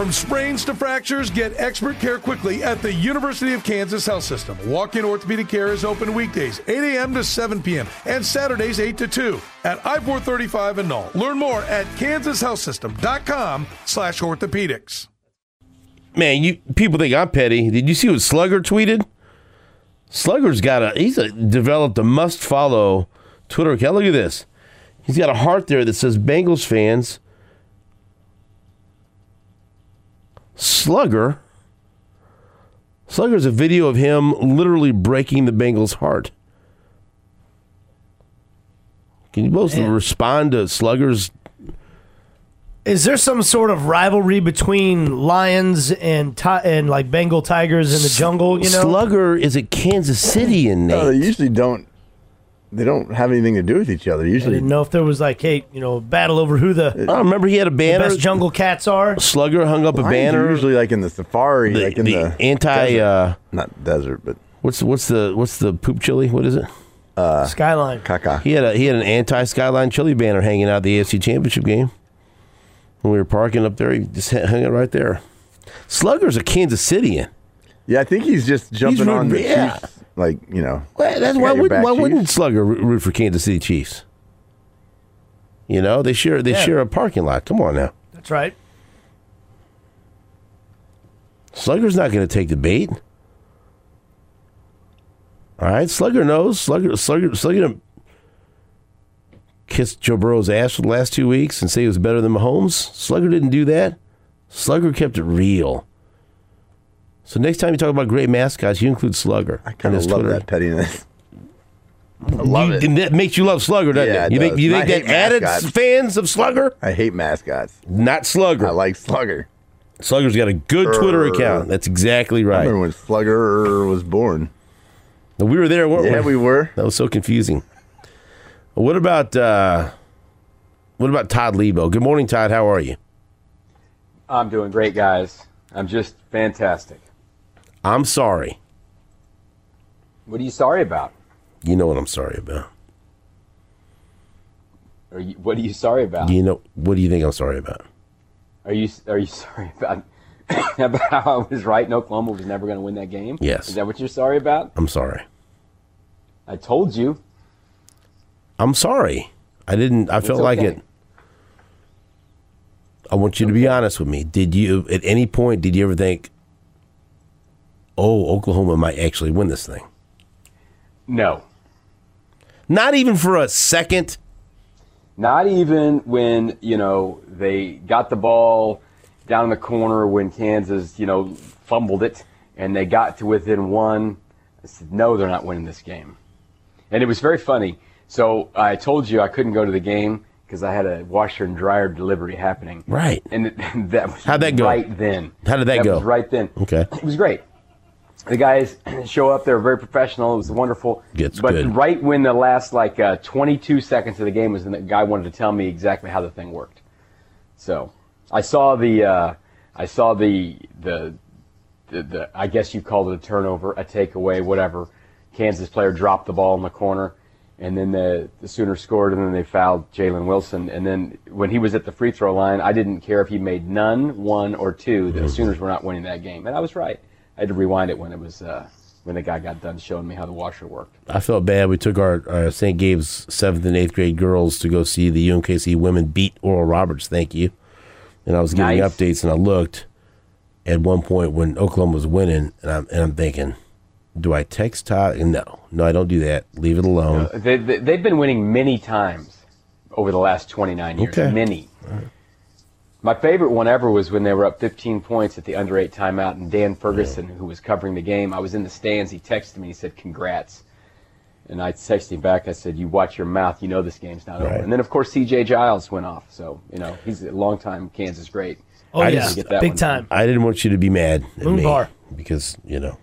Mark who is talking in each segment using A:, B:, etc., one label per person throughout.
A: From sprains to fractures, get expert care quickly at the University of Kansas Health System. Walk-in orthopedic care is open weekdays, 8 a.m. to 7 p.m., and Saturdays, 8 to 2 at I-435 in Null. Learn more at kansashealthsystem.com/orthopedics.
B: Man, you people think I'm petty. Did you see what Slugger tweeted? Slugger's developed a must-follow Twitter account. Look at this. He's got a heart there that says Bengals fans. Slugger's a video of him literally breaking the Bengals' heart. Can you both respond to Slugger's?
C: Is there some sort of rivalry between lions and like Bengal tigers in the jungle? You know,
B: Slugger is a Kansas Cityan, Nate.
D: No, they usually don't. They don't have anything to do with each other. Usually,
C: I didn't know if there was like, hey, battle over who the
B: I remember he had a banner.
C: best jungle cats are.
B: Slugger hung up a
D: lions
B: banner.
D: are usually like in the safari, like in the
B: anti.
D: desert. Not desert, but
B: what's the poop chili? What is it?
C: Skyline.
D: caca.
B: He had an anti-Skyline chili banner hanging out at the AFC Championship game. When we were parking up there, he just hung it right there. Slugger's a Kansas Cityan.
D: Yeah, I think he's just jumping on the Chiefs. Like,
B: Well, why wouldn't Slugger root for Kansas City Chiefs? They share a parking lot. Come on now.
C: That's right.
B: Slugger's not going to take the bait. All right, Slugger knows. Slugger kissed Joe Burrow's ass for the last 2 weeks and say he was better than Mahomes. Slugger didn't do that. Slugger kept it real. So next time you talk about great mascots, you include Slugger.
D: I kind of love that pettiness. I love it.
B: That makes you love Slugger, doesn't
D: Yeah,
B: it?
D: it
B: You
D: does.
B: think that added
D: mascots.
B: fans of Slugger?
D: I hate mascots.
B: Not Slugger.
D: I like Slugger.
B: Slugger's got a good Twitter account. That's exactly
D: I
B: right.
D: remember when Slugger was born.
B: We were there, weren't we?
D: Yeah, we were.
B: That was so confusing. What about Todd Lebo? Good morning, Todd. How are you?
E: I'm doing great, guys. I'm just fantastic.
B: I'm sorry.
E: What are you sorry about?
B: You know what I'm sorry about.
E: What are you sorry about?
B: What do you think I'm sorry about?
E: Are you sorry about how I was right and Oklahoma was never going to win that game?
B: Yes.
E: Is that what you're sorry about?
B: I'm sorry.
E: I told you.
B: I'm sorry. I felt like
E: okay.
B: it. I want you to be honest with me. Did you, at any point, ever think, Oklahoma might actually win this thing?
E: No.
B: Not even for a second?
E: Not even when, they got the ball down in the corner when Kansas, fumbled it and they got to within one. I said, no, they're not winning this game. And it was very funny. So I told you I couldn't go to the game because I had a washer and dryer delivery happening.
B: Right.
E: And that was
B: How'd that go?
E: Right then.
B: How did that go?
E: That was right then.
B: Okay.
E: It was great. The guys show up. They were very professional. It was wonderful.
B: Good.
E: Right when the last 22 seconds of the game was, and the guy wanted to tell me exactly how the thing worked. So I saw the I guess you called it a turnover, a takeaway, whatever. Kansas player dropped the ball in the corner, and then the Sooners scored, and then they fouled Jalen Wilson. And then when he was at the free throw line, I didn't care if he made none, one, or two. The Sooners were not winning that game, and I was right. I had to rewind it when it was when the guy got done showing me how the washer worked.
B: I felt bad. We took our St. Gabe's 7th and 8th grade girls to go see the UMKC women beat Oral Roberts. Thank you. And I was getting
E: Nice.
B: updates, and I looked at one point when Oklahoma was winning, and I'm thinking, do I text Todd? And no, I don't do that. Leave it alone.
E: They've been winning many times over the last 29 years.
B: Okay.
E: Many. Right. My favorite one ever was when they were up 15 points at the under 8 timeout, and Dan Ferguson, who was covering the game, I was in the stands. He texted me. He said, "Congrats." And I texted him back. I said, "You watch your mouth. You know this game's not over." And then, of course, C.J. Giles went off. So, he's a longtime Kansas great.
C: Oh, yeah. Big time.
B: I didn't want you to be mad at me
C: Moonbar.
B: because,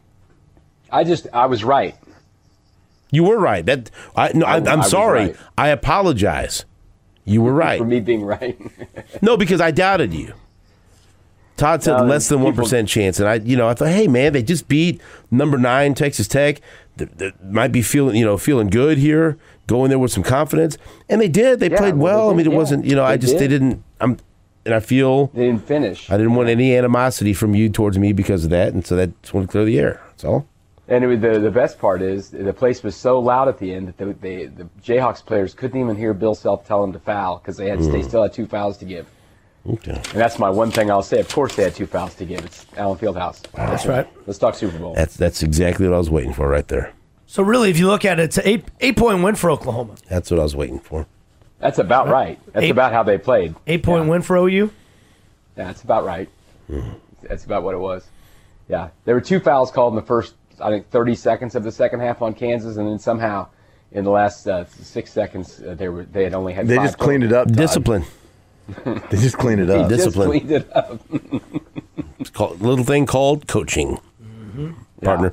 E: I was right.
B: You were right. I'm sorry.
E: Right.
B: I apologize. You were right.
E: For me being right.
B: No, because I doubted you. Todd said less than 1% chance, and I thought, hey man, they just beat number 9 Texas Tech. They might be feeling good here, going there with some confidence, and they did. They played well. It wasn't. They didn't. and I feel
E: They didn't finish.
B: I didn't want any animosity from you towards me because of that, and so that's want to clear the air. That's all.
E: And the best part is the place was so loud at the end that the Jayhawks players couldn't even hear Bill Self tell them to foul because they still had 2 fouls to give.
B: Okay.
E: And that's my one thing I'll say. Of course they had 2 fouls to give. It's Allen Fieldhouse.
C: That's right.
E: Let's talk Super Bowl.
B: That's exactly what I was waiting for right there.
C: So really, if you look at it, it's an 8-point win for Oklahoma.
B: That's what I was waiting for.
E: That's about right. That's about how they played.
C: 8-point win for OU?
E: Yeah, that's about right. That's about what it was. Yeah. There were 2 fouls called in the first, I think, 30 seconds of the second half on Kansas, and then somehow in the last 6 seconds they had only had 5.
D: They just cleaned it up. Todd.
B: Discipline.
D: They just cleaned it up.
B: Discipline.
E: Just cleaned it up.
B: It's called little thing called coaching, partner.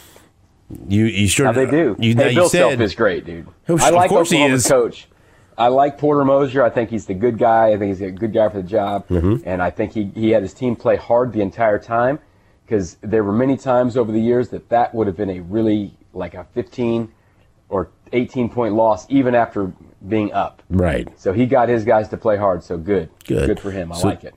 B: You sure?
E: How they do. Bill Self is great, dude. I like
B: of course he
E: Oklahoma's
B: is.
E: coach. I like Porter Moser. I think he's the good guy. I think he's a good guy for the job. And I think he had his team play hard the entire time because there were many times over the years that would have been a really like a 15 or 18-point loss even after being up.
B: Right.
E: So he got his guys to play hard. So good for him. I like it.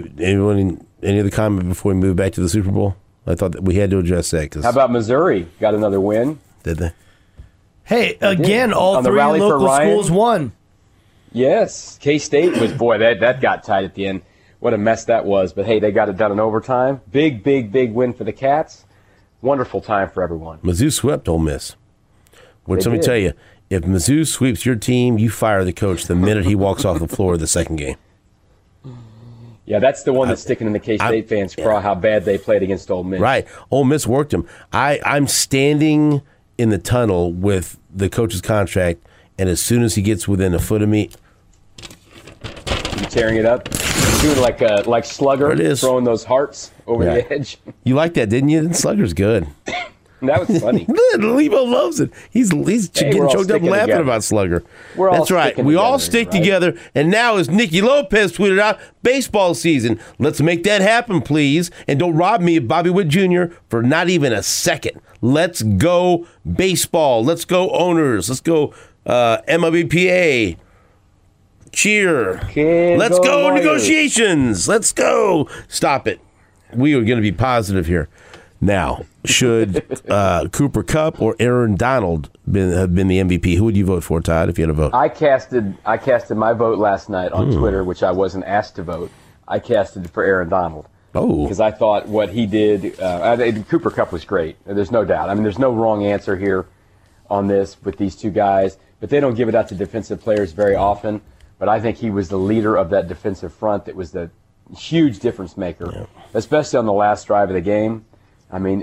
B: Any other comment before we move back to the Super Bowl? I thought that we had to address that.
E: How about Missouri? Got another win.
B: Did they?
C: Hey, again, all
E: On the
C: 3
E: rally for
C: local
E: Ryan?
C: schools won.
E: Yes, K-State was, boy, that got tight at the end. What a mess that was. But, hey, they got it done in overtime. Big win for the Cats. Wonderful time for everyone.
B: Mizzou swept Ole Miss. Which,
E: They
B: let me
E: did.
B: tell you, if Mizzou sweeps your team, you fire the coach the minute he walks off the floor of the second game.
E: Yeah, that's the one that's sticking in the K-State fans' craw, how bad they played against Ole Miss.
B: Right. Ole Miss worked him. I'm standing in the tunnel with the coach's contract, and as soon as he gets within a foot of me,
E: You tearing it up. Doing like Slugger,
B: There it is.
E: throwing those hearts over
B: Yeah.
E: the edge.
B: you like that, didn't you? Slugger's good.
E: That was funny.
B: Lebo loves it. He's
E: we're
B: getting
E: all
B: choked up
E: sticking
B: laughing
E: together.
B: about Slugger.
E: We're all
B: That's right.
E: sticking
B: We all
E: together,
B: stick
E: right?
B: together. And now, as Nicky Lopez tweeted out, baseball season. Let's make that happen, please. And don't rob me of Bobby Witt Jr. for not even a second. Let's go baseball. Let's go owners. Let's go MLBPA. Cheer.
E: Kids
B: Let's
E: on
B: go
E: wires.
B: negotiations. Let's go. Stop it. We are going to be positive here. Now, should Cooper Kupp or Aaron Donald have been the MVP? Who would you vote for, Todd, if you had a vote?
E: I casted my vote last night on Twitter, which I wasn't asked to vote. I casted for Aaron Donald.
B: Oh.
E: Because I thought what he did, Cooper Kupp was great. There's no doubt. I mean, there's no wrong answer here on this with these two guys. But they don't give it out to defensive players very often. But I think he was the leader of that defensive front that was the huge difference maker, especially on the last drive of the game. I mean,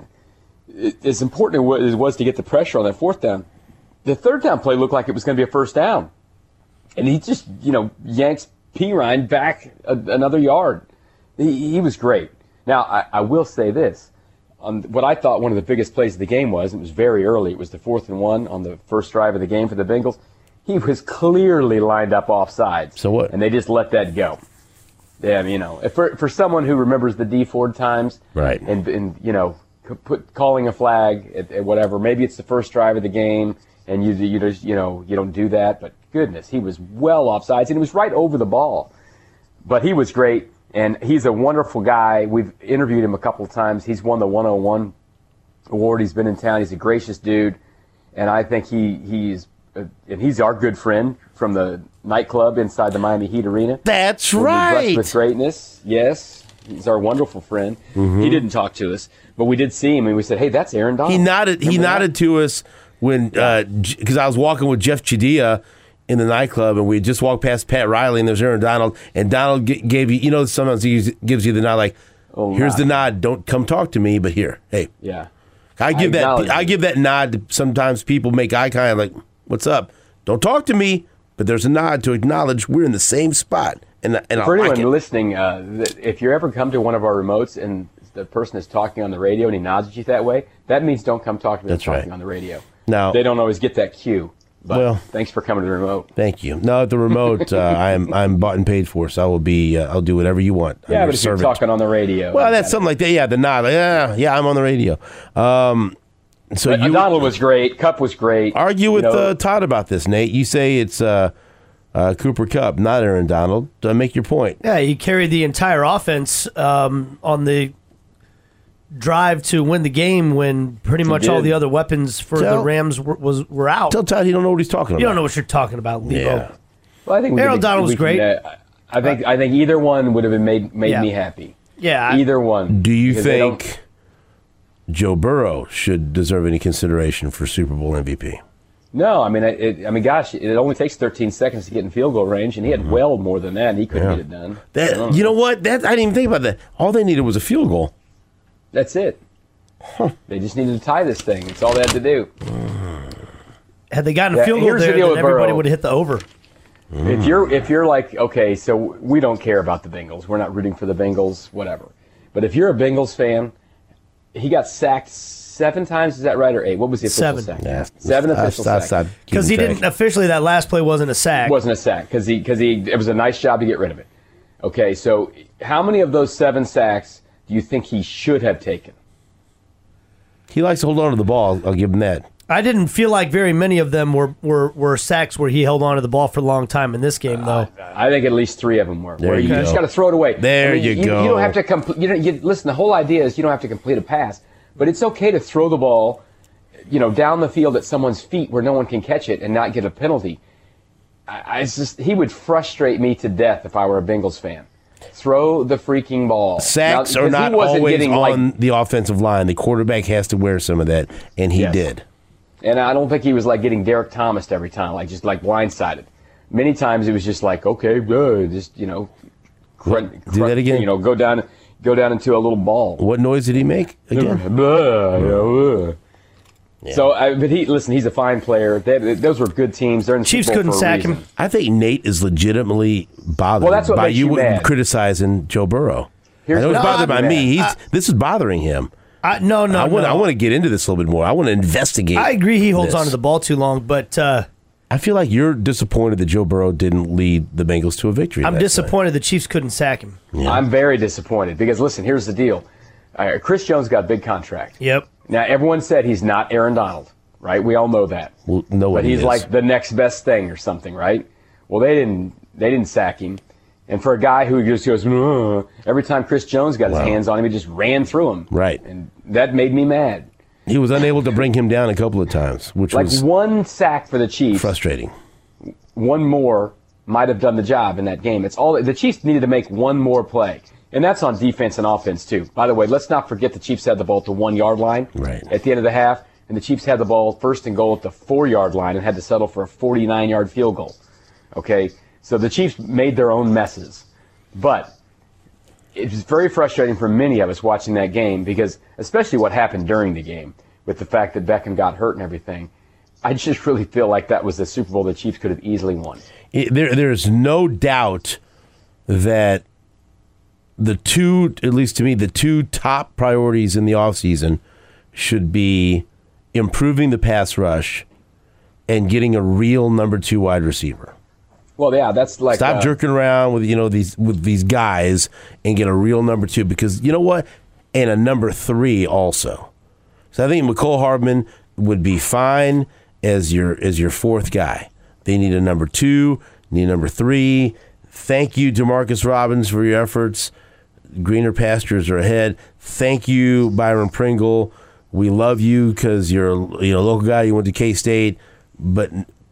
E: as important as it was to get the pressure on that fourth down, the third down play looked like it was going to be a first down. And he just, yanks Pirine back another yard. He was great. Now, I will say this. On what I thought one of the biggest plays of the game was, it was very early, it was the 4th and 1 on the first drive of the game for the Bengals. He was clearly lined up offsides.
B: So what?
E: And they just let that go. Yeah, for someone who remembers the D Ford times,
B: Right.
E: and calling a flag at whatever. Maybe it's the first drive of the game, and you just you don't do that. But goodness, he was well offsides, and he was right over the ball. But he was great, and he's a wonderful guy. We've interviewed him a couple of times. He's won the 101 award. He's been in town. He's a gracious dude, and I think he's our good friend from the nightclub inside the Miami Heat Arena.
B: That's
E: We'll be blessed
B: right.
E: with greatness, yes. He's our wonderful friend. He didn't talk to us, but we did see him, and we said, "Hey, that's Aaron Donald."
B: He nodded. He
E: Remember that?
B: nodded to us when because I was walking with Jeff Chidilla in the nightclub, and we just walked past Pat Riley, and there's Aaron Donald, and Donald gave you. Sometimes he gives you the nod, like, "Here's the nod. Don't come talk to me, but here, hey."
E: Yeah.
B: I give
E: acknowledge
B: I
E: it.
B: give that nod. To sometimes people make eye contact, like, "What's up? Don't talk to me." But there's a nod to acknowledge we're in the same spot, and I
E: For
B: like
E: anyone
B: it.
E: listening, if you ever come to one of our remotes and the person is talking on the radio and he nods at you that way, that means don't come talk to me.
B: That's
E: talking
B: right.
E: on the radio.
B: Now-
E: they don't always get that cue. But
B: Well-
E: thanks for coming to the remote.
B: Thank you. No, at the remote, I'm bought and paid for, so I will be. I'll do whatever you want. I'm
E: Yeah,
B: your
E: but if you're
B: servant.
E: talking on the radio,
B: Well, that's something like that. Yeah, the nod. Like, yeah, I'm on the radio. So
E: But
B: you
E: Donald was great. Kupp was great.
B: argue with
E: You know,
B: Todd about this, Nate. You say it's Cooper Kupp, not Aaron Donald. Make your point.
C: Yeah, he carried the entire offense on the drive to win the game when pretty much all the other weapons for the Rams were out.
B: Tell Todd he don't know what he's talking about.
C: You don't know what you're talking about, Lebo.
B: Yeah.
E: Well, I think
C: Aaron Donald was great.
E: I think either one would have made me happy.
C: Yeah,
E: Either one.
B: Do you think Joe Burrow should deserve any consideration for Super Bowl MVP?
E: No, I mean, gosh, it only takes 13 seconds to get in field goal range, and he had well more than that, and he couldn't get it done.
B: You know what? I didn't even think about that. All they needed was a field goal.
E: That's it. They just needed to tie this thing. That's all they had to do.
C: Had they gotten a field goal
E: here's the
C: there,
E: deal
C: then
E: with
C: everybody
E: Burrow.
C: would have hit the over.
E: If you're like, okay, so we don't care about the Bengals. We're not rooting for the Bengals, whatever. But if you're a Bengals fan, he got sacked 7 times. Is that right, or 8? What was the official
C: 7.
E: sack?
B: Yeah,
E: 7 official sacks.
C: Because he didn't officially, that last play wasn't a sack.
E: It wasn't a sack because it was a nice job to get rid of it. Okay, so how many of those 7 sacks do you think he should have taken?
B: He likes to hold on to the ball. I'll give him that.
C: I didn't feel like very many of them were sacks where he held on to the ball for a long time in this game, though.
E: I think at least 3 of them were.
B: There
E: where
B: you
E: you just
B: go.
E: got to throw it away.
B: There you go.
E: You don't have to complete. Listen, the whole idea is you don't have to complete a pass, but it's okay to throw the ball, down the field at someone's feet where no one can catch it and not get a penalty. He would frustrate me to death if I were a Bengals fan. Throw the freaking ball.
B: Sacks
E: now,
B: are not always
E: getting,
B: on the offensive line. The quarterback has to wear some of that, and he did.
E: And I don't think he was like getting Derek Thomas every time, just blindsided. Many times it was just like, okay, good, just
B: do that again.
E: Go down into a little ball.
B: What noise did he make again?
E: So, but he's a fine player. Those were good teams. They're in the
C: Chiefs
E: Super Bowl
C: couldn't
E: for a
C: sack
E: reason.
C: him.
B: I think Nate is legitimately bothered
E: Well, that's what
B: by
E: makes you mad.
B: criticizing Joe Burrow.
E: Here's
B: I know
E: what-
B: he's bothered by
E: I'm
B: me.
E: mad.
B: This is bothering him.
C: No.
B: I want to get into this a little bit more. I want to investigate.
C: I agree he holds
B: this.
C: on to the ball too long, but
B: I feel like you're disappointed that Joe Burrow didn't lead the Bengals to a victory.
C: I'm
B: that
C: disappointed the Chiefs couldn't sack him.
B: Yeah.
E: I'm very disappointed because, listen, here's the deal. Chris Jones got a big contract.
C: Yep.
E: Now, everyone said he's not Aaron Donald, right? We all know that.
B: Well, no one
E: But he's
B: is.
E: like the next best thing or something, right? Well, they didn't sack him. And for a guy who just goes, every time Chris Jones got his hands on him, he just ran through him.
B: Right.
E: And that made me mad.
B: He was unable to bring him down a couple of times, which was
E: One sack for the Chiefs,
B: frustrating.
E: one more might have done the job in that game. It's all the Chiefs needed to make one more play. And that's on defense and offense, too. By the way, let's not forget the Chiefs had the ball at the 1 yard line at the end of the half, and the Chiefs had the ball first and goal at the 4 yard line and had to settle for a 49-yard field goal. Okay? So the Chiefs made their own messes. But it was very frustrating for many of us watching that game because, especially what happened during the game, with the fact that Beckham got hurt and everything, I just really feel like that was the Super Bowl the Chiefs could have easily won.
B: There's no doubt that the two, at least to me, the two top priorities in the offseason should be improving the pass rush and getting a real number 2 wide receiver.
E: Well, yeah, that's like
B: Stop jerking around with these guys and get a real number 2 because you know what, and a number 3 also. So I think McCole Hardman would be fine as your 4th guy. They need a number 2, need a number 3. Thank you, Demarcus Robbins, for your efforts. Greener pastures are ahead. Thank you, Byron Pringle. We love you because you're a local guy. You went to K-State, but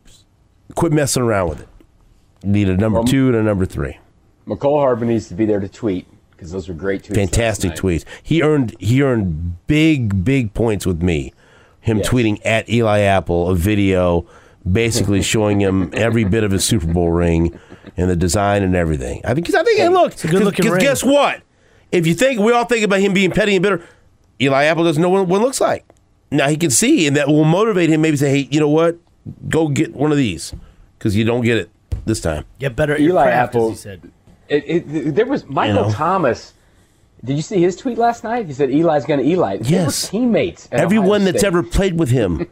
B: quit messing around with it. Need a number 2 and a number 3.
E: McCole Harbin needs to be there to tweet because those are great tweets.
B: Fantastic tweets. He earned big points with me. Him tweeting at Eli Apple a video basically showing him every bit of his Super Bowl ring and the design and everything. I think hey, look,
C: it's a good looking ring.
B: Guess what? If we all think about him being petty and bitter, Eli Apple doesn't know what one looks like. Now he can see, and that will motivate him. Maybe say, hey, you know what? Go get one of these because you don't get it this time.
C: Get better at your
E: Eli
C: craft,
E: Apple,
C: as he said.
E: There was Michael Thomas. Did you see his tweet last night? He said Eli's going to Eli. They were
B: Yes.
E: teammates. At
B: Everyone
E: Ohio
B: that's
E: State.
B: ever played with him.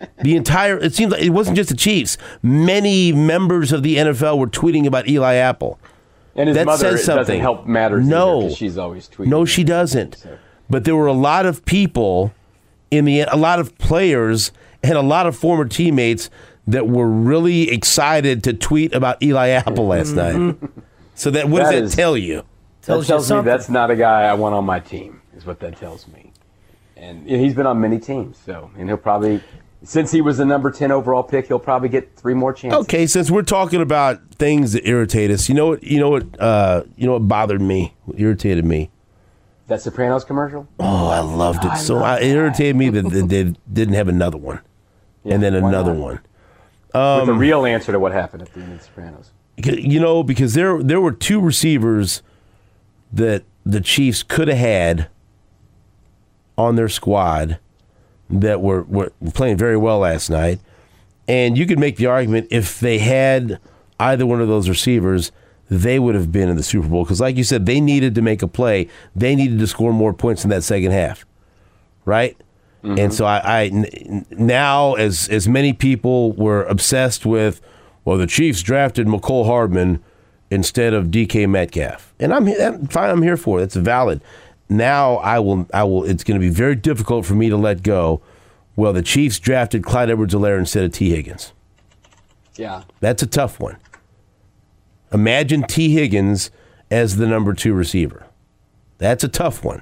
B: It seems like it wasn't just the Chiefs. Many members of the NFL were tweeting about Eli Apple.
E: And his
B: that
E: mother
B: says something.
E: doesn't help matters
B: No.
E: either 'cause she's always tweeting.
B: No, she doesn't.
E: So.
B: But there were a lot of people a lot of players and a lot of former teammates that were really excited to tweet about Eli Apple last night. So what does that tell you?
E: That tells me that's not a guy I want on my team, is what that tells me. And he's been on many teams, and he'll probably, since he was the number 10 overall pick, he'll probably get 3 more chances.
B: Okay, since we're talking about things that irritate us, you know what bothered me, what irritated me?
E: That Sopranos commercial?
B: Oh, I loved it. It irritated me that they didn't have another one, and then another one.
E: With the real answer to what happened at the end of Sopranos.
B: Because there were 2 receivers that the Chiefs could have had on their squad that were playing very well last night. And you could make the argument if they had either one of those receivers, they would have been in the Super Bowl. Because like you said, they needed to make a play. They needed to score more points in that second half. Right? Mm-hmm. And so I now, as many people were obsessed with, well, the Chiefs drafted McCole Hardman instead of DK Metcalf. And I'm fine, I'm here for it. It's valid. Now I will. It's going to be very difficult for me to let go. Well, the Chiefs drafted Clyde Edwards-Helaire instead of T. Higgins.
E: Yeah.
B: That's a tough one. Imagine T. Higgins as the number 2 receiver. That's a tough one.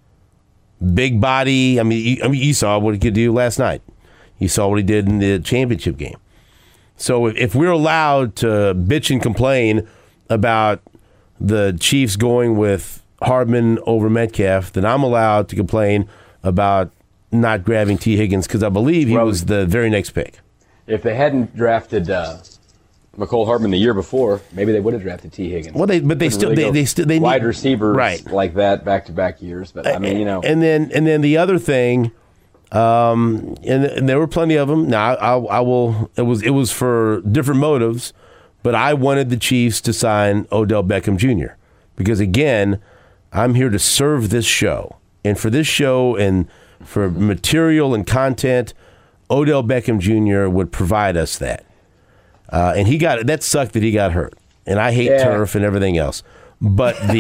B: Big body. I mean, you saw what he could do last night. You saw what he did in the championship game. So if we're allowed to bitch and complain about the Chiefs going with Hardman over Metcalf, then I'm allowed to complain about not grabbing T. Higgins because I believe he was the very next pick.
E: If they hadn't drafted McCole Hardman the year before, maybe they would have drafted T. Higgins.
B: Well, they need
E: wide receivers
B: right.
E: like that back-to-back years. But I mean,
B: And then the other thing, and there were plenty of them. Now I will. It was for different motives, but I wanted the Chiefs to sign Odell Beckham Jr. because again, I'm here to serve this show, and for this show and for material and content, Odell Beckham Jr. would provide us that. And that sucked that he got hurt. And I hate turf and everything else. But the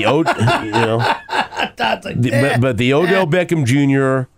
B: but the Odell Beckham Jr.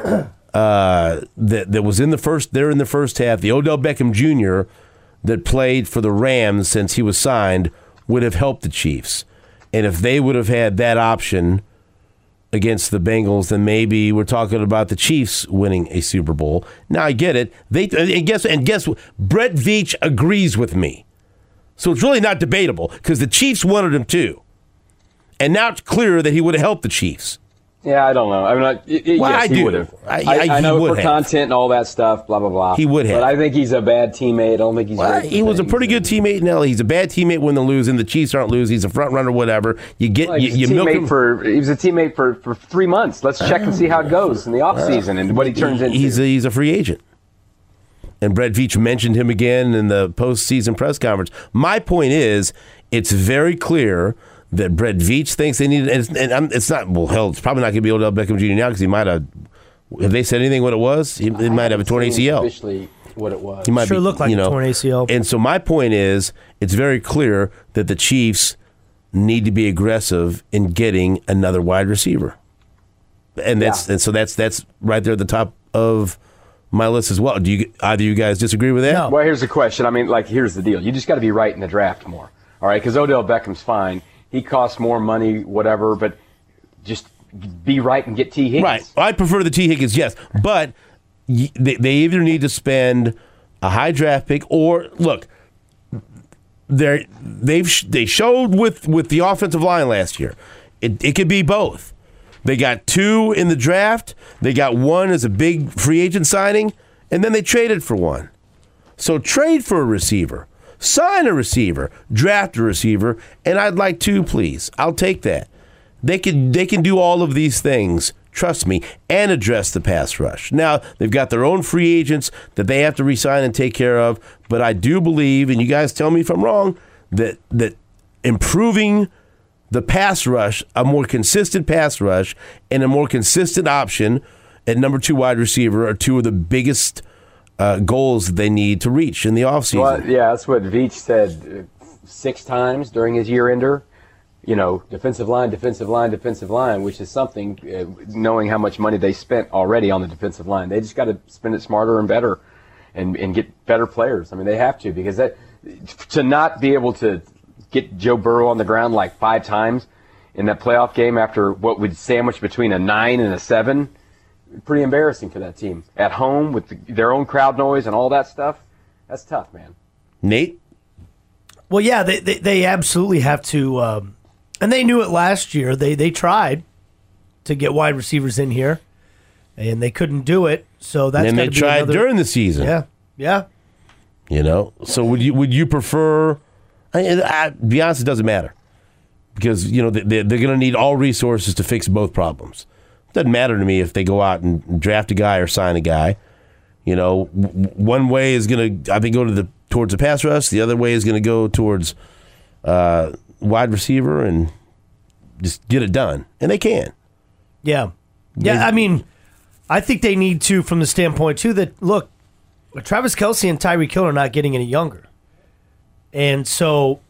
B: That was in the first half, the Odell Beckham Jr. that played for the Rams since he was signed would have helped the Chiefs. And if they would have had that option against the Bengals, then maybe we're talking about the Chiefs winning a Super Bowl. Now I get it. Guess what? Brett Veach agrees with me. So it's really not debatable because the Chiefs wanted him too. And now it's clear that he would have helped the Chiefs.
E: Yeah, I don't know. I mean, yes, he would have. I know for content and all that stuff, blah, blah, blah.
B: He would have.
E: But I think he's a bad teammate. I don't think he's
B: he was a pretty good teammate in LA. He's a bad teammate when they lose, and the Chiefs aren't losing. He's a front runner, whatever. You milk him. He
E: was a teammate for 3 months. Let's check and see how it goes in the offseason and what he turns into.
B: He's a free agent. And Brett Veach mentioned him again in the postseason press conference. My point is, it's very clear that Brett Veach thinks they need, and it's not. Well, hell, it's probably not going to be Odell Beckham Jr. now because he might have. Have they said anything what it was? He might have a torn ACL.
E: Officially, what it was.
B: He might
C: looked like a torn ACL.
B: And so my point is, it's very clear that the Chiefs need to be aggressive in getting another wide receiver, and so that's right there at the top of my list as well. Do either of you guys disagree with that?
C: No.
E: Well, here's the question. I mean, here's the deal. You just got to be right in the draft more. All right, because Odell Beckham's fine. He costs more money, whatever, but just be right and get T. Higgins.
B: Right. I prefer the T. Higgins, yes. But they either need to spend a high draft pick or, look, they showed with the offensive line last year. It could be both. They got 2 in the draft. They got 1 as a big free agent signing, and then they traded for 1. So trade for a receiver. Sign a receiver, draft a receiver, and I'd like 2, please. I'll take that. They can do all of these things, trust me, and address the pass rush. Now, they've got their own free agents that they have to re-sign and take care of, but I do believe, and you guys tell me if I'm wrong, that improving the pass rush, a more consistent pass rush, and a more consistent option at number 2 wide receiver are 2 of the biggest goals that they need to reach in the offseason.
E: Well, yeah, that's what Veach said 6 times during his year-ender. Defensive line, which is something, knowing how much money they spent already on the defensive line. They just got to spend it smarter and better. and get better players. I mean, they have to, because to not be able to get Joe Burrow on the ground like 5 times in that playoff game after what would sandwich between a 9 and a 7, pretty embarrassing for that team. At home with their own crowd noise and all that stuff, that's tough, man.
B: Nate?
C: Well, yeah, they absolutely have to, and they knew it last year. They tried to get wide receivers in here, and they couldn't do it. So that's
B: and they tried during the season.
C: Yeah.
B: So would you prefer? Be honest, it doesn't matter, because they're going to need all resources to fix both problems. It doesn't matter to me if they go out and draft a guy or sign a guy. One way is going to, I think, go towards the pass rush. The other way is going to go towards wide receiver and just get it done. And they can.
C: Yeah. I mean, I think they need to, from the standpoint, too, that, look, Travis Kelce and Tyreek Hill are not getting any younger. And so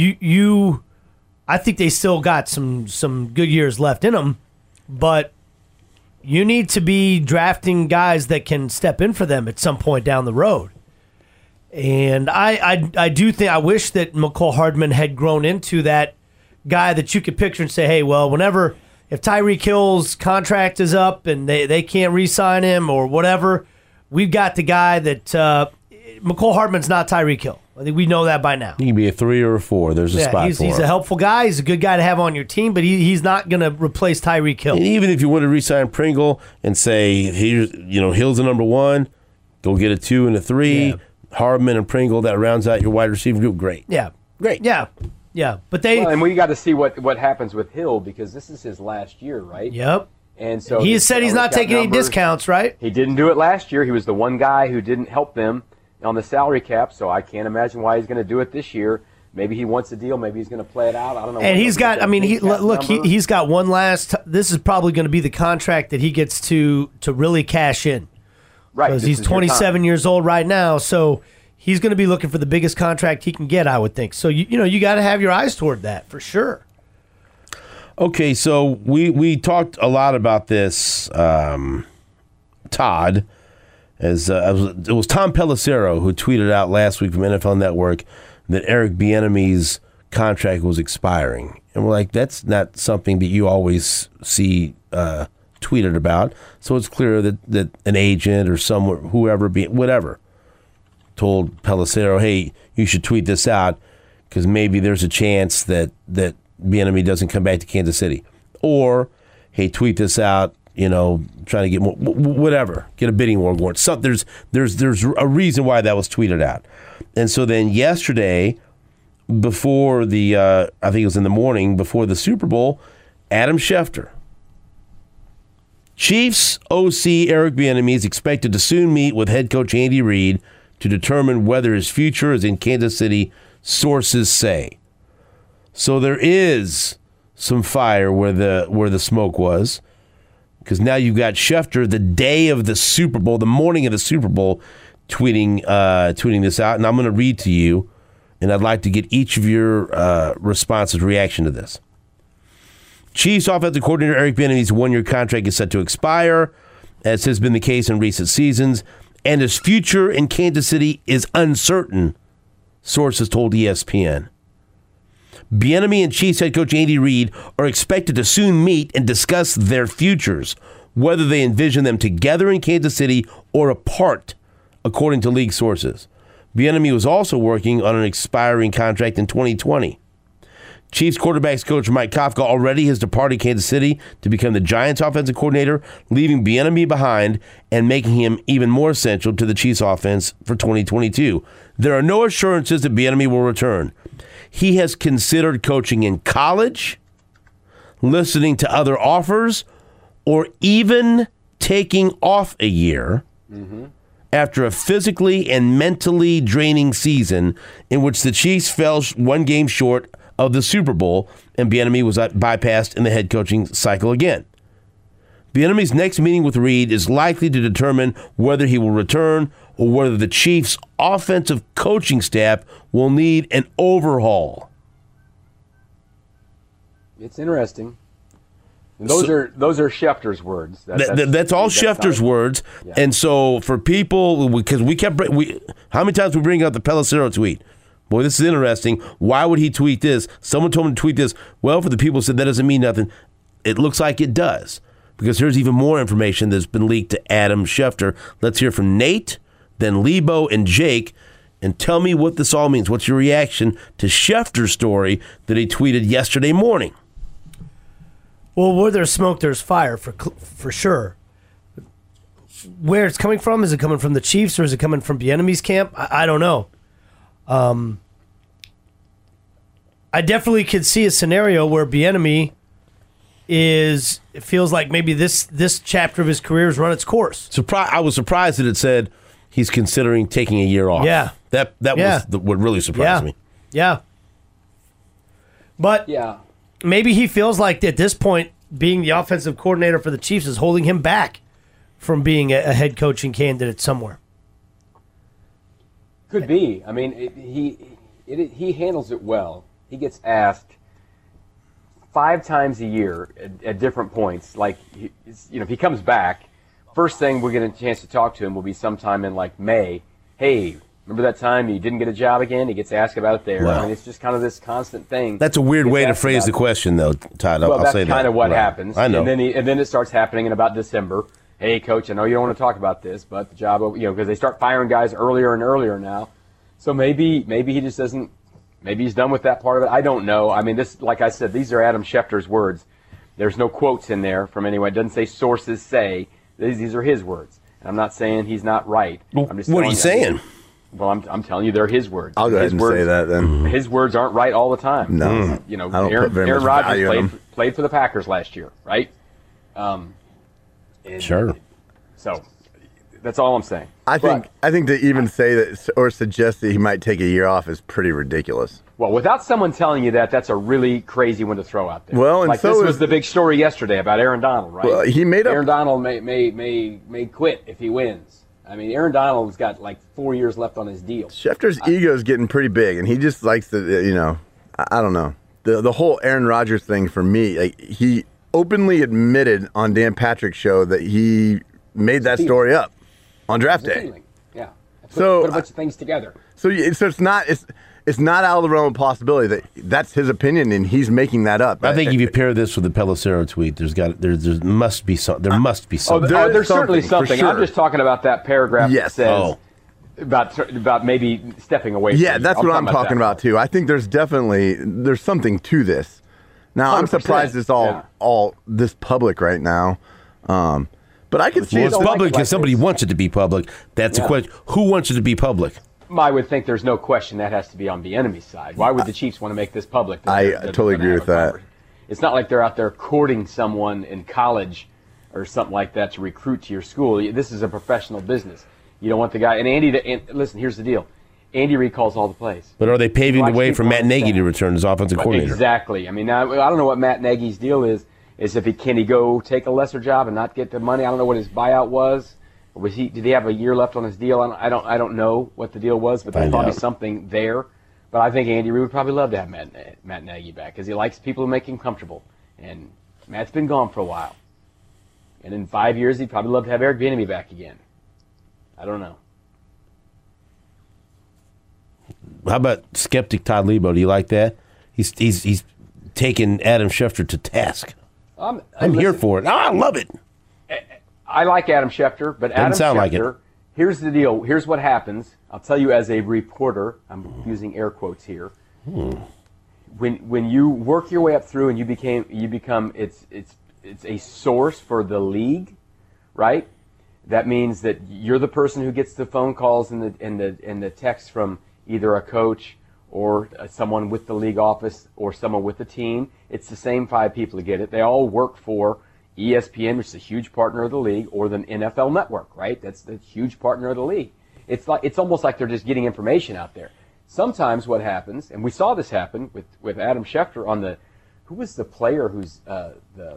C: I think they still got some good years left in them, but you need to be drafting guys that can step in for them at some point down the road. And I do think, I wish that McCole Hardman had grown into that guy that you could picture and say, hey, well, if Tyreek Hill's contract is up and they can't re-sign him or whatever, we've got the guy that McCole Hardman's not Tyreek Hill. I think we know that by now.
B: He can be a 3 or a 4. There's a spot for him.
C: He's a helpful guy. He's a good guy to have on your team, but he's not going to replace Tyreek Hill.
B: And even if you want to re-sign Pringle and say, Hill's the number 1, go get a 2 and a 3. Yeah. Hardman and Pringle, that rounds out your wide receiver group. Great.
C: Yeah.
B: Great.
C: Yeah. But
E: and we got to see what happens with Hill, because this is his last year, right?
C: Yep.
E: And so
C: he has said he's not taking any discounts, right?
E: He didn't do it last year. He was the one guy who didn't help them on the salary cap, so I can't imagine why he's going to do it this year. Maybe he wants a deal. Maybe he's going to play it out. I don't know.
C: And he's got, he's got one last, this is probably going to be the contract that he gets to really cash in.
E: Right.
C: Because he's 27 years old right now, so he's going to be looking for the biggest contract he can get, I would think. So, you got to have your eyes toward that, for sure.
B: Okay, so we talked a lot about this, Todd. It was Tom Pelissero who tweeted out last week from NFL Network that Eric Bieniemy's contract was expiring. And we're like, that's not something that you always see tweeted about. So it's clear that an agent or whoever told Pelissero, hey, you should tweet this out because maybe there's a chance that Bieniemy doesn't come back to Kansas City. Or, hey, tweet this out, trying to get more, whatever, get a bidding war going. So there's a reason why that was tweeted out. And so then yesterday, before I think it was in the morning, before the Super Bowl, Adam Schefter, Chiefs OC Eric Bieniemy is expected to soon meet with head coach Andy Reid to determine whether his future is in Kansas City, sources say. So there is some fire where the smoke was, because now you've got Schefter the day of the Super Bowl, the morning of the Super Bowl, tweeting this out, and I'm going to read to you, and I'd like to get each of your responses, reaction to this. Chiefs offensive coordinator Eric Bieniemy's 1-year contract is set to expire, as has been the case in recent seasons, and his future in Kansas City is uncertain, sources told ESPN. Bieniemy and Chiefs head coach Andy Reid are expected to soon meet and discuss their futures, whether they envision them together in Kansas City or apart, according to league sources. Bieniemy was also working on an expiring contract in 2020. Chiefs quarterbacks coach Mike Kafka already has departed Kansas City to become the Giants offensive coordinator, leaving Bieniemy behind and making him even more essential to the Chiefs offense for 2022. There are no assurances that Bieniemy will return. He has considered coaching in college, listening to other offers, or even taking off a year after a physically and mentally draining season in which the Chiefs fell one game short of the Super Bowl and Bieniemy was bypassed in the head coaching cycle again. Bieniemy's next meeting with Reid is likely to determine whether he will return or whether the Chiefs' offensive coaching staff will need an overhaul.
E: It's interesting. And those are Schefter's words.
B: That's all Schefter's words. Yeah. And so for people, because how many times we bring up the Pelissero tweet? Boy, this is interesting. Why would he tweet this? Someone told him to tweet this. Well, for the people who said that doesn't mean nothing, it looks like it does. Because here's even more information that's been leaked to Adam Schefter. Let's hear from Nate, then Lebo and Jake, and tell me what this all means. What's your reaction to Schefter's story that he tweeted yesterday morning?
C: Well, where there's smoke, there's fire, for sure. Where it's coming from? Is it coming from the Chiefs or is it coming from Bieniemy's camp? I don't know. I definitely could see a scenario where Bieniemy it feels like maybe this chapter of his career has run its course.
B: I was surprised that it said he's considering taking a year off.
C: Yeah.
B: That was what really surprised me.
C: Yeah. But maybe he feels like at this point, being the offensive coordinator for the Chiefs is holding him back from being a head coaching candidate somewhere.
E: Could be. I mean, he handles it well. He gets asked 5 times a year at different points. Like, if he comes back, first thing we'll get a chance to talk to him will be sometime in like May. Hey, remember that time you didn't get a job again? He gets asked about it there.
B: Wow.
E: I mean, it's just kind of this constant thing.
B: That's a weird way to phrase the question, though, Todd.
E: Well,
B: I'll
E: that's
B: say that.
E: kind of what happens.
B: I know.
E: And then it starts happening in about December. Hey, coach, I know you don't want to talk about this, but the job, because they start firing guys earlier and earlier now. So maybe he just doesn't. Maybe he's done with that part of it. I don't know. I mean, this, like I said, these are Adam Schefter's words. There's no quotes in there from anyone. It doesn't say sources say. These are his words. And I'm not saying he's not right. I'm just
B: what are you saying?
E: Well, I'm telling you, they're his words.
D: I'll go ahead and say that then.
E: His words aren't right all the time.
D: No, I don't put very
E: Aaron
D: much value in
E: Rodgers
D: them.
E: played for the Packers last year, right?
B: Sure.
E: So that's all I'm saying.
D: I think to even say that or suggest that he might take a year off is pretty ridiculous.
E: Well, without someone telling you that, that's a really crazy one to throw out there.
D: Well, and
E: like
D: so
E: this was the big story yesterday about Aaron Donald, right?
D: Well, he made
E: Aaron Donald may quit if he wins. I mean, Aaron Donald's got like 4 years left on his deal.
D: Schefter's ego is getting pretty big, and he just likes to, I don't know. The whole Aaron Rodgers thing for me, like, he openly admitted on Dan Patrick's show that he made that story up on draft day.
E: Yeah.
D: Put
E: a bunch of things together.
D: So it's not out of the realm of possibility that that's his opinion and he's making that up.
B: I think if you pair this with the Pelissero tweet, there must be something.
E: There's certainly something.
D: Sure.
E: I'm just talking about that paragraph that says about maybe stepping away.
D: Yeah,
E: from
D: that's what I'm talking about too. I think there's something to this. Now 100%. I'm surprised it's all this public right now. But I could see
B: it's public because somebody wants it to be public. That's a question. Who wants it to be public?
E: I would think there's no question that has to be on Bieniemy's side. Why would the Chiefs want to make this public?
D: I totally agree with that.
E: It's not like they're out there courting someone in college or something like that to recruit to your school. This is a professional business. You don't want the guy. And listen, here's the deal. Andy Reid calls all the plays.
B: But are they paving the way for Matt Nagy to return as offensive coordinator?
E: Exactly. I mean, I don't know what Matt Nagy's deal is can he go take a lesser job and not get the money? I don't know what his buyout was. Did he have a year left on his deal? I don't know what the deal was, but there's probably something there. But I think Andy Reid would probably love to have Matt Nagy back because he likes people who make him comfortable. And Matt's been gone for a while. And in 5 years, he'd probably love to have Eric Bieniemy back again. I don't know.
B: How about skeptic Todd Lebo? Do you like that? He's taken Adam Schefter to task. I'm here for it. I love it.
E: I like Adam Schefter, but Adam Schefter,
B: like it.
E: Here's the deal. Here's what happens. I'll tell you as a reporter, I'm using air quotes here. When you work your way up through and you become it's a source for the league, right? That means that you're the person who gets the phone calls and the texts from either a coach or someone with the league office or someone with the team. It's the same 5 people who get it. They all work for ESPN, which is a huge partner of the league, or the NFL Network, right? That's the huge partner of the league. It's almost like they're just getting information out there. Sometimes what happens, and we saw this happen with Adam Schefter on who was the player who's the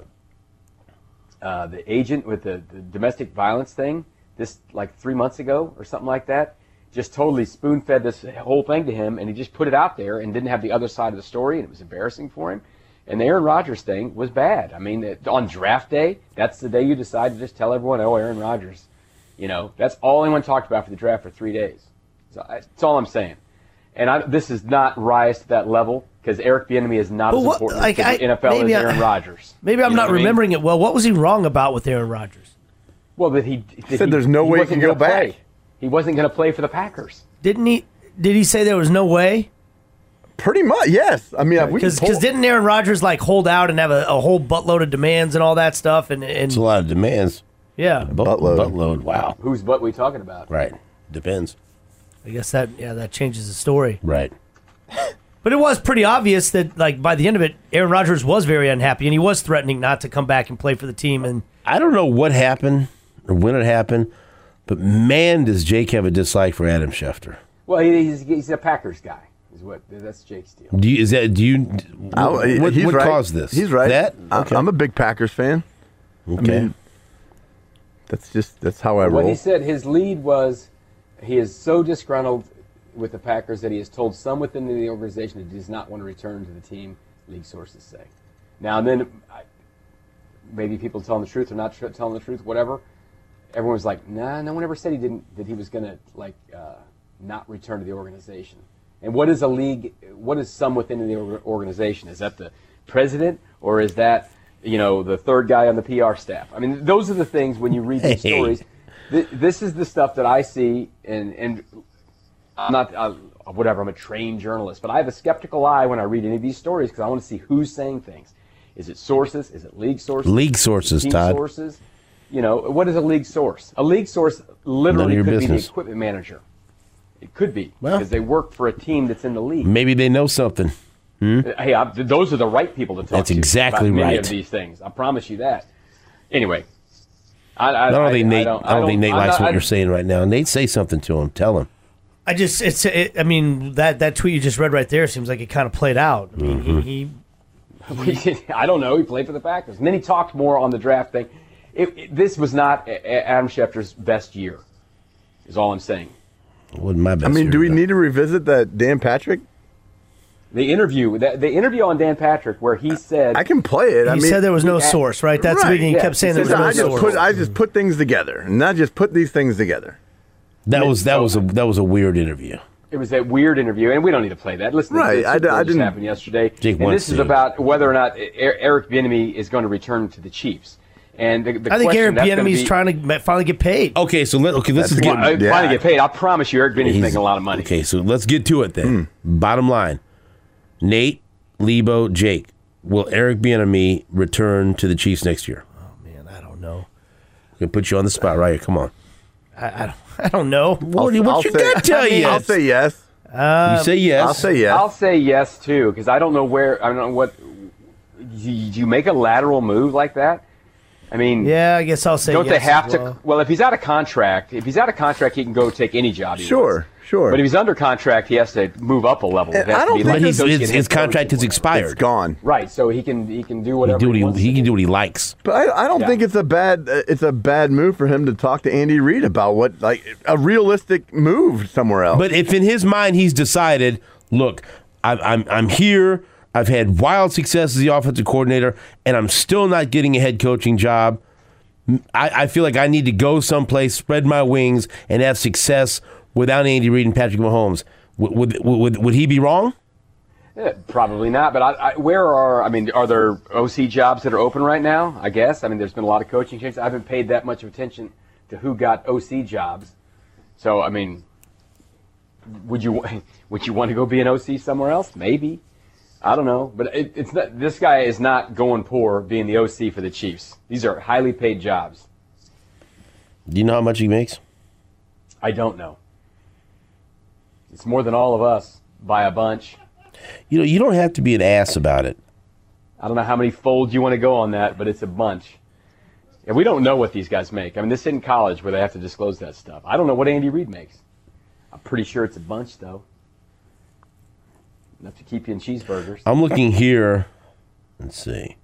E: agent with the domestic violence thing, this like 3 months ago or something like that, just totally spoon-fed this whole thing to him, and he just put it out there and didn't have the other side of the story, and it was embarrassing for him. And the Aaron Rodgers thing was bad. I mean, on draft day, that's the day you decide to just tell everyone, oh, Aaron Rodgers. That's all anyone talked about for the draft for 3 days. So that's all I'm saying. And this is not rise to that level because Eric Bieniemy is not as important to the NFL as Aaron Rodgers.
C: Maybe I'm not remembering it well. What was he wrong about with Aaron Rodgers?
E: Well, that he
D: said there's no way he can go back.
E: He wasn't going to play for the Packers.
C: Didn't he? Did he say there was no way?
D: Pretty much, yes. I mean,
C: because didn't Aaron Rodgers hold out and have a whole buttload of demands and all that stuff? And
B: it's a lot of demands.
C: Yeah,
B: buttload. Wow.
E: Whose butt we talking about?
B: Right. Depends.
C: I guess that changes the story.
B: Right.
C: But it was pretty obvious that by the end of it, Aaron Rodgers was very unhappy and he was threatening not to come back and play for the team. And
B: I don't know what happened or when it happened, but man, does Jake have a dislike for Adam Schefter.
E: Well, he's a Packers guy. That's Jake's deal.
B: What caused this?
D: He's right.
B: Okay.
D: I'm a big Packers fan.
B: Okay.
D: I mean, that's how I roll.
E: What he said, his lead was he is so disgruntled with the Packers that he has told some within the organization that he does not want to return to the team, league sources say. Now and then, maybe people telling the truth or not telling the truth, whatever. Everyone was like, nah, no one ever said that he was going to not return to the organization. And what is a league? What is some within the organization? Is that the president or is that the third guy on the PR staff? I mean, those are the things when you read these stories. This is the stuff that I see, and I'm not I'm a trained journalist, but I have a skeptical eye when I read any of these stories because I want to see who's saying things. Is it sources? Is it league sources?
B: League sources,
E: team
B: Todd.
E: Sources. What is a league source? A league source literally could be the equipment manager. It could be because they work for a team that's in the league.
B: Maybe they know something.
E: Hey, those are the right people to talk to.
B: That's exactly
E: about many
B: right.
E: of these things. I promise you that. Anyway,
B: I don't think Nate likes what you're saying right now. Nate, say something to him. Tell him.
C: I mean, that tweet you just read right there seems like it kind of played out. I mean,
E: I don't know. He played for the Packers, and then he talked more on the draft thing. This was not Adam Schefter's best year. Is all I'm saying.
B: It wasn't my best.
D: I mean,
B: year,
D: do we need to revisit that Dan Patrick?
E: The interview on Dan Patrick where he said
D: I can play it.
C: He said there was no source, right? That's the beginning. He kept saying there was no source.
D: I just put things together, and not just put these things together.
B: That was a weird interview.
E: It was that weird interview, and we don't need to play that. Listen,
D: right? I didn't
E: happen yesterday.
B: Jake
E: and this is about whether or not Eric Bieniemy is going to return to the Chiefs. And
C: I think Eric Bieniemy is trying to finally get paid.
B: Okay, so this is
E: finally get paid. I promise you, Eric Bieniemy's making a lot of money.
B: Okay, so let's get to it then. Bottom line, Nate, Lebo, Jake, will Eric Bieniemy return to the Chiefs next year?
C: Oh man, I don't know.
B: I'm gonna put you on the spot right here. Come on.
C: I don't know.
B: What you got to tell you?
D: I'll say yes.
B: You say yes.
D: I'll say yes.
E: I'll say yes too, because I don't know what. You make a lateral move like that. I mean,
C: yeah, I guess I'll say.
E: Don't they have to? Well, if he's out of contract, he can go take any job.
D: Sure.
E: But if he's under contract, he has to move up a level.
D: I don't think
B: his contract is expired.
D: It's gone.
E: Right, so he can do whatever
B: he can do what he likes.
D: But I don't think it's a bad move for him to talk to Andy Reid about a realistic move somewhere else.
B: But if in his mind he's decided, look, I'm here. I've had wild success as the offensive coordinator, and I'm still not getting a head coaching job. I feel like I need to go someplace, spread my wings, and have success without Andy Reid and Patrick Mahomes. Would he be wrong?
E: Probably not. But are there OC jobs that are open right now? I guess. I mean, there's been a lot of coaching changes. I haven't paid that much attention to who got OC jobs. So, I mean, would you want to go be an OC somewhere else? Maybe. I don't know, but it's not. This guy is not going poor being the OC for the Chiefs. These are highly paid jobs.
B: Do you know how much he makes?
E: I don't know. It's more than all of us by a bunch.
B: You don't have to be an ass about it.
E: I don't know how many folds you want to go on that, but it's a bunch. And we don't know what these guys make. I mean, this isn't college where they have to disclose that stuff. I don't know what Andy Reid makes. I'm pretty sure it's a bunch, though. Enough to keep you in cheeseburgers.
B: I'm looking here. Let's see.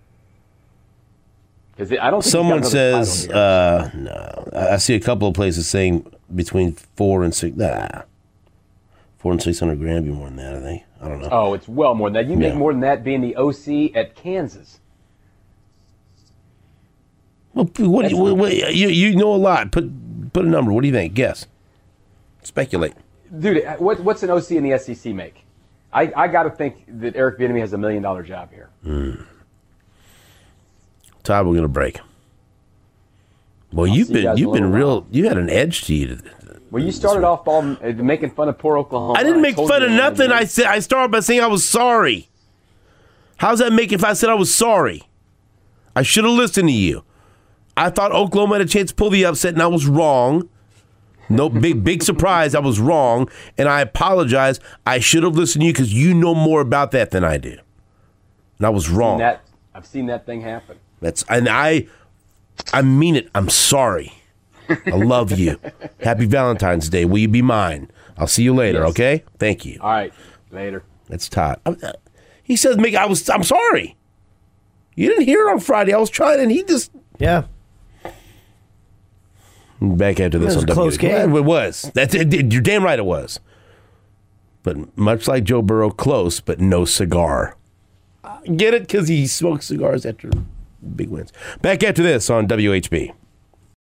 E: I don't think
B: someone says no. I see a couple of places saying between 4 and 6. $400,000 and $600,000 be more than that, I think. I don't know.
E: Oh, it's well more than that. You make more than that being the OC at Kansas.
B: Well, you know a lot. Put a number. What do you think? Guess. Speculate.
E: Dude, what's an OC in the SEC make? I got to think that Eric Bieniemy has $1 million job here.
B: Todd, we're gonna break. Well, you've been real. You had an edge to you.
E: Well, you started off making fun of poor Oklahoma.
B: I didn't make fun of nothing. I started by saying I was sorry. How's that make if I said I was sorry? I should have listened to you. I thought Oklahoma had a chance to pull the upset, and I was wrong. No big surprise. I was wrong, and I apologize. I should have listened to you because you know more about that than I do. And I was wrong.
E: I've seen that thing happen.
B: I mean it. I'm sorry. I love you. Happy Valentine's Day. Will you be mine? I'll see you later, okay? Thank you.
E: All right. Later.
B: That's Todd. He says, I'm sorry. You didn't hear it on Friday. I was trying, and he just...
C: Yeah.
B: Back after this
C: on
B: WHB.
C: Close game.
B: It was. You're damn right it was. But much like Joe Burrow, close, but no cigar. Get it? Because he smokes cigars after big wins. Back after this on WHB.